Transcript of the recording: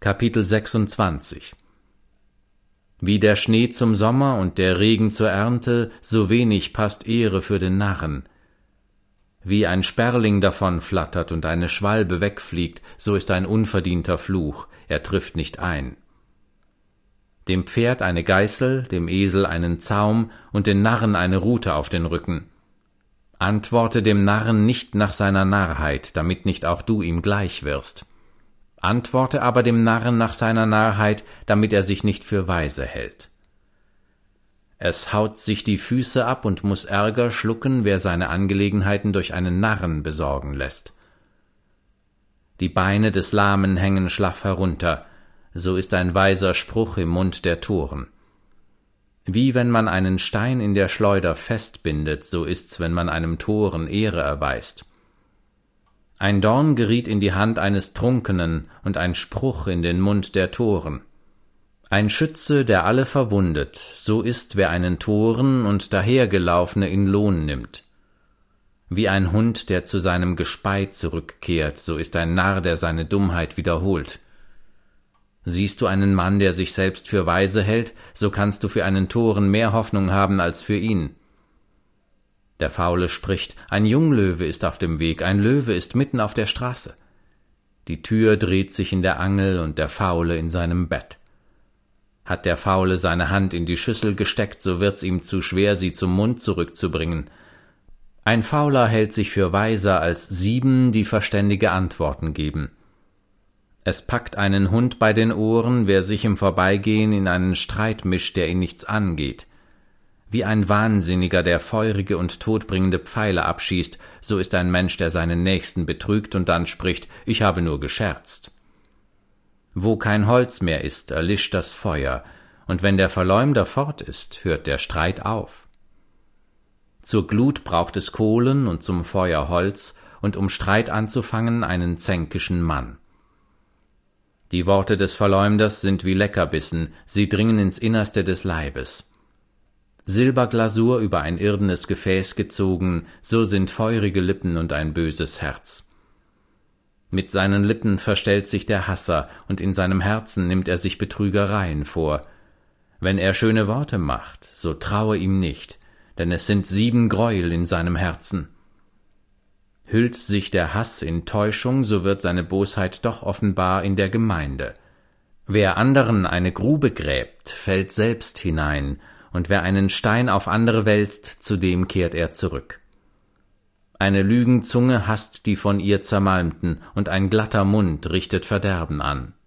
Kapitel 26. Wie der Schnee zum Sommer und der Regen zur Ernte, so wenig passt Ehre für den Narren. Wie ein Sperling davonflattert und eine Schwalbe wegfliegt, so ist ein unverdienter Fluch, er trifft nicht ein. Dem Pferd eine Geißel, dem Esel einen Zaum und den Narren eine Rute auf den Rücken. Antworte dem Narren nicht nach seiner Narrheit, damit nicht auch du ihm gleich wirst. Antworte aber dem Narren nach seiner Narrheit, damit er sich nicht für weise hält. Es haut sich die Füße ab und muß Ärger schlucken, wer seine Angelegenheiten durch einen Narren besorgen lässt. Die Beine des Lahmen hängen schlaff herunter, so ist ein weiser Spruch im Mund der Toren. Wie wenn man einen Stein in der Schleuder festbindet, so ist's, wenn man einem Toren Ehre erweist. Ein Dorn geriet in die Hand eines Trunkenen und ein Spruch in den Mund der Toren. Ein Schütze, der alle verwundet, so ist, wer einen Toren und Dahergelaufene in Lohn nimmt. Wie ein Hund, der zu seinem Gespei zurückkehrt, so ist ein Narr, der seine Dummheit wiederholt. Siehst du einen Mann, der sich selbst für weise hält, so kannst du für einen Toren mehr Hoffnung haben als für ihn. Der Faule spricht, ein Junglöwe ist auf dem Weg, ein Löwe ist mitten auf der Straße. Die Tür dreht sich in der Angel und der Faule in seinem Bett. Hat der Faule seine Hand in die Schüssel gesteckt, so wird's ihm zu schwer, sie zum Mund zurückzubringen. Ein Fauler hält sich für weiser als 7, die verständige Antworten geben. Es packt einen Hund bei den Ohren, wer sich im Vorbeigehen in einen Streit mischt, der ihn nichts angeht. Wie ein Wahnsinniger, der feurige und todbringende Pfeile abschießt, so ist ein Mensch, der seinen Nächsten betrügt und dann spricht, ich habe nur gescherzt. Wo kein Holz mehr ist, erlischt das Feuer, und wenn der Verleumder fort ist, hört der Streit auf. Zur Glut braucht es Kohlen und zum Feuer Holz, und um Streit anzufangen einen zänkischen Mann. Die Worte des Verleumders sind wie Leckerbissen, sie dringen ins Innerste des Leibes. Silberglasur über ein irdenes Gefäß gezogen, so sind feurige Lippen und ein böses Herz. Mit seinen Lippen verstellt sich der Hasser, und in seinem Herzen nimmt er sich Betrügereien vor. Wenn er schöne Worte macht, so traue ihm nicht, denn es sind 7 Greuel in seinem Herzen. Hüllt sich der Hass in Täuschung, so wird seine Bosheit doch offenbar in der Gemeinde. Wer anderen eine Grube gräbt, fällt selbst hinein, und wer einen Stein auf andere wälzt, zu dem kehrt er zurück. Eine Lügenzunge hasst die von ihr Zermalmten, und ein glatter Mund richtet Verderben an.